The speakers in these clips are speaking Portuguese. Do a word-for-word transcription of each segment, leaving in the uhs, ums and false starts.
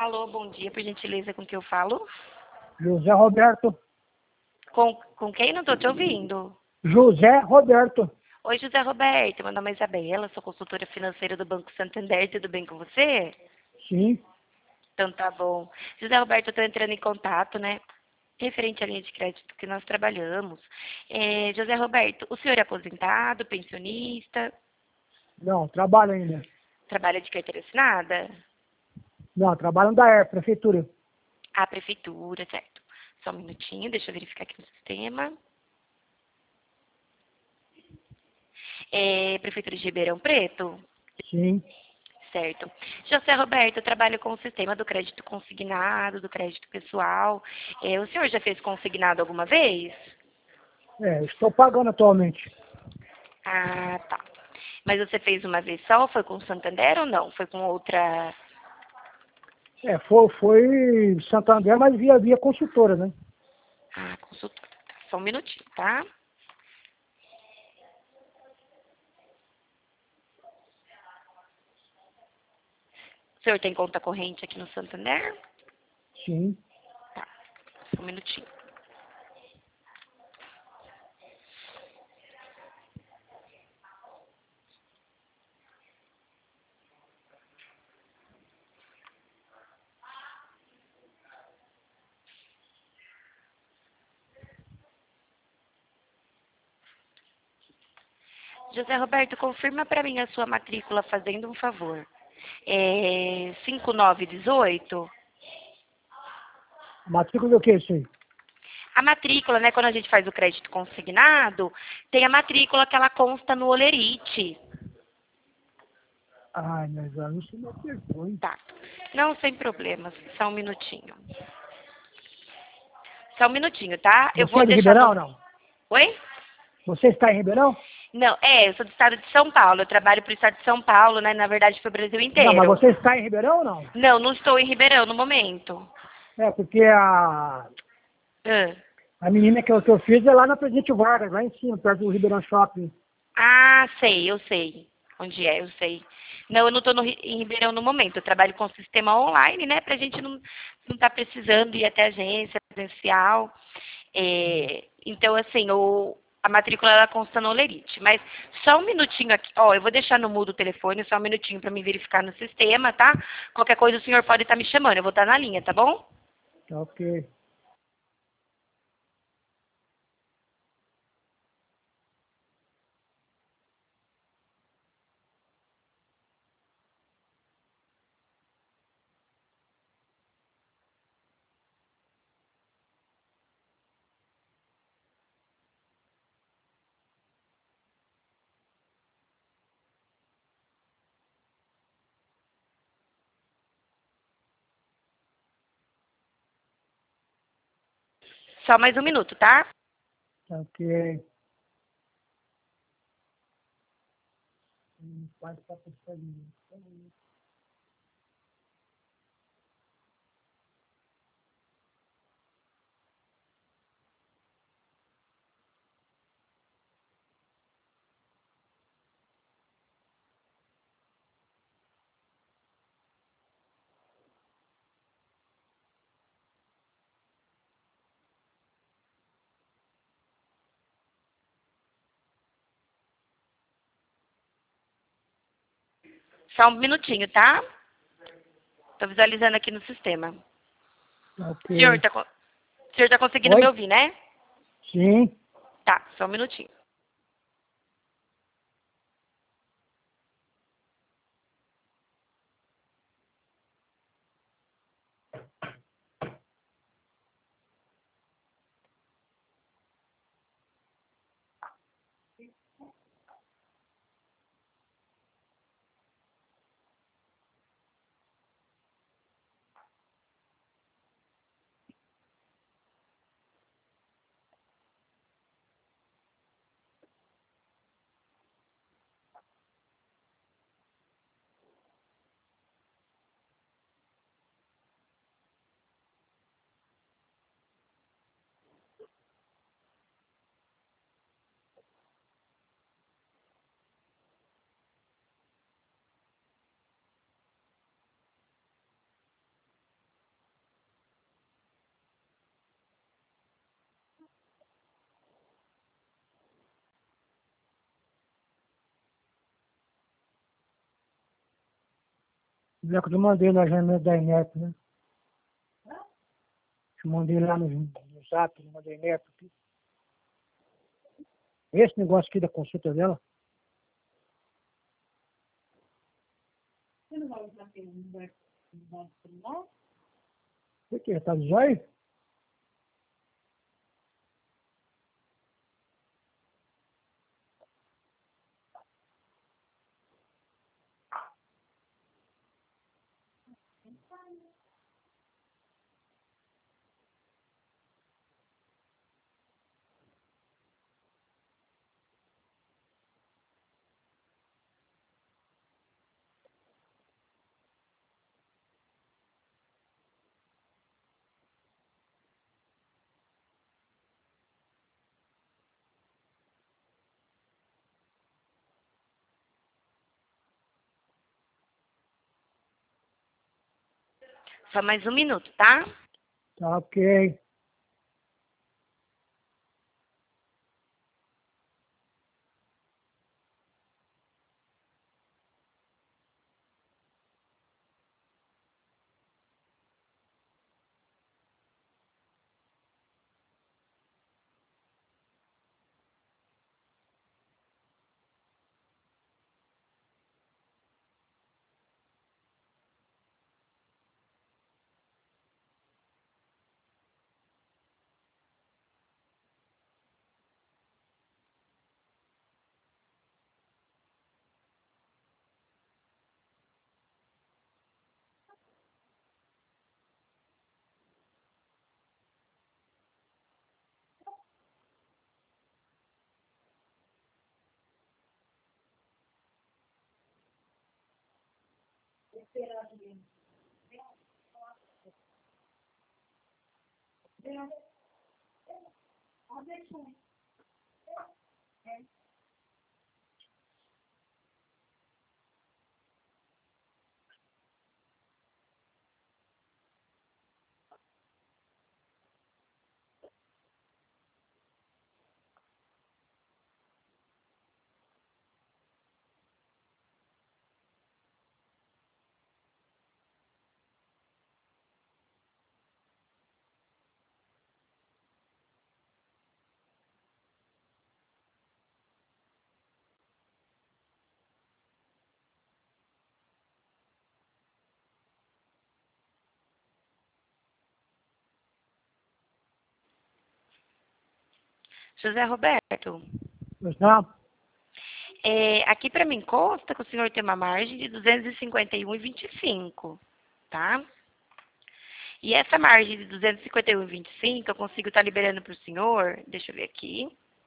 Alô, bom dia, por gentileza, com quem eu falo? José Roberto. Com, com quem? Não estou te ouvindo. José Roberto. Oi, José Roberto, meu nome é Isabela, sou consultora financeira do Banco Santander, tudo bem com você? Sim. Então tá bom. José Roberto, eu estou entrando em contato, né? Referente à linha de crédito que nós trabalhamos. É, José Roberto, o senhor é aposentado, pensionista, Não, trabalho ainda. trabalha de carteira assinada? Não, trabalho da E R, prefeitura. A prefeitura, certo. Só um minutinho, deixa eu verificar aqui no sistema. É, Prefeitura de Ribeirão Preto? Sim. Certo. José Roberto, eu trabalho com o sistema do crédito consignado, do crédito pessoal. É, o senhor já fez consignado alguma vez? É, estou pagando atualmente. Ah, tá. Mas você fez uma vez só? Foi com o Santander ou não? Foi com outra... É, foi, foi Santander, mas via, via consultora, né? Ah, consultora. Tá. Só um minutinho, tá? O senhor tem conta corrente aqui no Santander? Sim. Tá. Só um minutinho. José Roberto, confirma para mim a sua matrícula fazendo um favor. É cinco nove um oito? A matrícula do que isso aí? A matrícula, né, quando a gente faz o crédito consignado, tem a matrícula que ela consta no Olerite. Ai, mas eu não sei me acertou, hein? Tá. Não, sem problemas. Só um minutinho. Só um minutinho, tá? Eu Você vou é de deixar Ribeirão ou no... não? Oi? Você está em Ribeirão? Não, é, eu sou do estado de São Paulo. Eu trabalho pro estado de São Paulo, né? Na verdade, pro Brasil Não, mas inteiro. você está em Ribeirão ou não? Não, não estou em Ribeirão no momento. É, porque a, Ah, a menina que eu, que eu fiz é lá na Presidente Vargas, lá em cima, perto do Ribeirão Shopping. ah, sei, eu sei. Onde é, eu sei. Não, eu não estou em Ribeirão no momento. Eu trabalho com sistema online, né? Pra gente não não tá precisando ir até a agência presencial. É, então, assim, o, a matrícula ela consta no Olerite. Mas só um minutinho aqui. Ó, eu vou deixar no mudo o telefone, só um minutinho para me verificar no sistema, tá? Qualquer coisa o senhor pode estar me chamando. Eu vou estar na linha, tá bom? Tá ok. Só mais um minuto, tá? Tá ok. Hum, Quase para pessoa ali. Só um minutinho, tá? Tô visualizando aqui no sistema. Tá O senhor ok. tá, co- o senhor tá conseguindo me Oi? ouvir, né? Sim. Tá, só um minutinho. Já que eu mandei no agendamento da Inep, né? Eu mandei lá no, no zap, no da Inep. Esse negócio aqui da consulta dela. Você não vai usar aquele número celular? O que? Tá de zóio? Só mais um minuto, tá? Tá ok. José Roberto, Pois não? é, aqui para mim consta que o senhor tem uma margem de duzentos e cinquenta e um vírgula vinte e cinco, tá? E essa margem de duzentos e cinquenta e um vírgula vinte e cinco eu consigo estar liberando para o senhor, deixa eu ver aqui,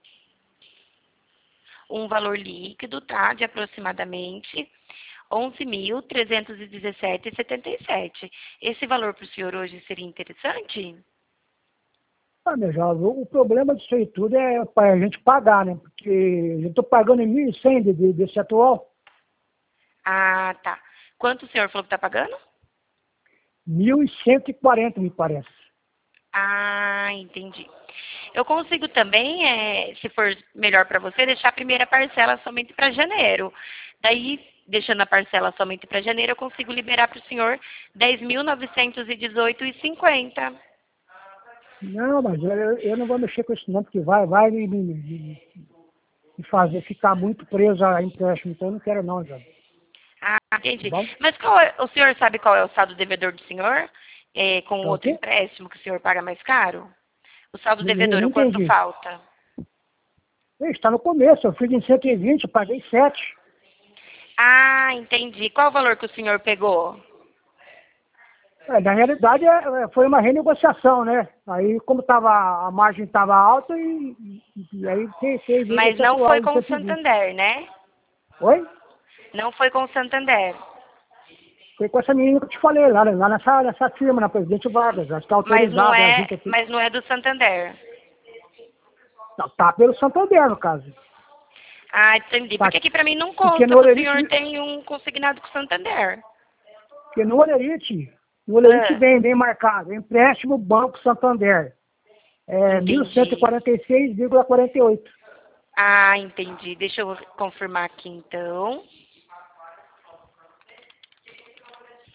um valor líquido, tá? De aproximadamente onze mil trezentos e dezessete vírgula setenta e sete. Esse valor para o senhor hoje seria interessante? Ah, meu jovem, o o problema disso aí tudo é para a gente pagar, né? Porque eu estou pagando em mil e cem de, de, desse atual. Ah, tá. Quanto o senhor falou que está pagando? mil e cento e quarenta, me parece. Ah, entendi. Eu consigo também, é, se for melhor para você, deixar a primeira parcela somente para janeiro. Daí, deixando a parcela somente para janeiro, eu consigo liberar para o senhor dez mil novecentos e dezoito reais e cinquenta. Não, mas eu, eu não vou mexer com isso não, porque vai, vai me, me, me- me fazer ficar muito preso a empréstimo, então eu não quero não, já. Ah, Tá entendi. bom? Mas qual é- o senhor sabe qual é o saldo devedor do senhor? É, com o Tá outro ok? empréstimo que o senhor paga mais caro? O saldo Eu, eu devedor, não o quanto entendi. falta? Está no começo, eu fiz em cento e vinte, eu paguei sete. Ah, entendi. Qual o valor que o senhor pegou? É, na realidade, é, é, foi uma renegociação, né? Aí, como tava, a margem estava alta, e, e, e aí fez, fez Mas esse não atual foi de com o cento e vinte. Santander, né? Oi? Não foi com o Santander. Foi com essa menina que eu te falei, lá, lá nessa, nessa firma, na Presidente Vargas. Já está Mas não autorizada, a é, junta aqui. mas não é do Santander. Tá, tá pelo Santander, no caso. Ah, entendi. Tá, Porque aqui pra mim não porque consta no que o senhor Olerite, tem um consignado com o Santander. porque no Olerite, no Olerite Ah, vem bem marcado, empréstimo Banco Santander. É mil cento e entendi. quarenta e seis vírgula quarenta e oito. Ah, entendi. Deixa eu confirmar aqui então.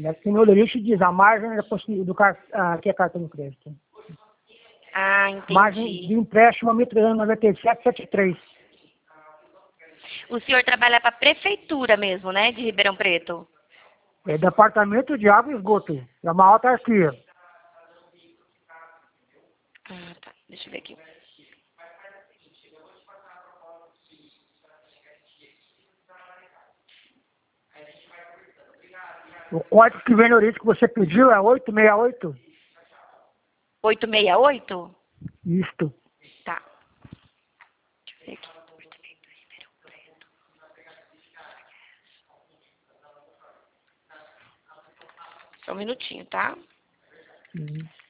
Aqui no Olerite diz a margem é possi- do car... ah, que é cartão de crédito. Ah, entendi. Margem de empréstimo metrano noventa e sete setenta e três. O senhor trabalha para a prefeitura mesmo, né, de Ribeirão Preto? É Departamento de Água e Esgoto. É uma autarquia. Ah, tá. Deixa eu ver aqui. O código que vem no Olerite que você pediu é oito seis oito. oito seis oito? Isto. Tá. Deixa eu ver aqui. Ribeirão Preto. Só um minutinho, tá? Uhum.